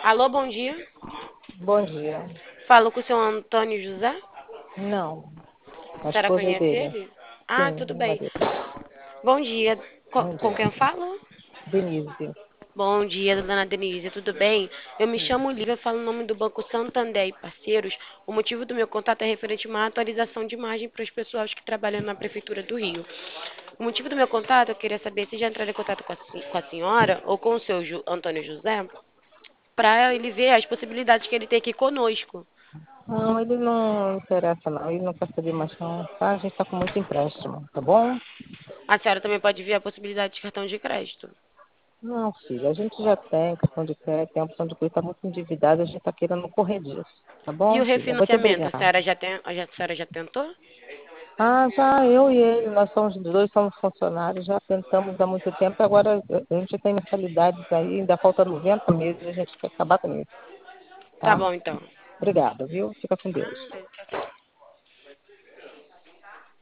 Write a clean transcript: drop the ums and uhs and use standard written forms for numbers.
Alô, bom dia. Bom dia. Falo com o seu Antônio José. Não, a A senhora esposa conhece dele. ele? Ah, Sim, tudo o bem. marido. Bom dia. Bom Com dia. quem eu falo? Denise. Bom dia, dona Denise, tudo bem? Eu me Sim. chamo Lívia, falo em nome do Banco Santander e Parceiros. O motivo do meu contato é referente a uma atualização de imagem para os pessoais que trabalham na Prefeitura do Rio. O motivo do meu contato, eu queria saber se já entraram em contato com a senhora ou com o seu Antônio José, para ele ver as possibilidades que ele tem aqui conosco. Não, ele não interessa não, ele não quer saber mais não, tá? A gente tá com muito empréstimo, tá bom? A senhora também pode ver a possibilidade de cartão de crédito. Não, filha, a gente já tem cartão de crédito, tem a opção de crédito, tá muito endividado, a gente tá querendo correr disso, tá E bom, o filha? Muito refinanciamento, obrigada. a senhora já tentou? Ah, já eu e ele, nós somos os dois, somos funcionários, já tentamos há muito tempo, agora a gente tem mensalidades aí, ainda falta 90 meses, a gente quer acabar com isso, Tá tá? bom, então. Obrigada, viu? Fica com Deus.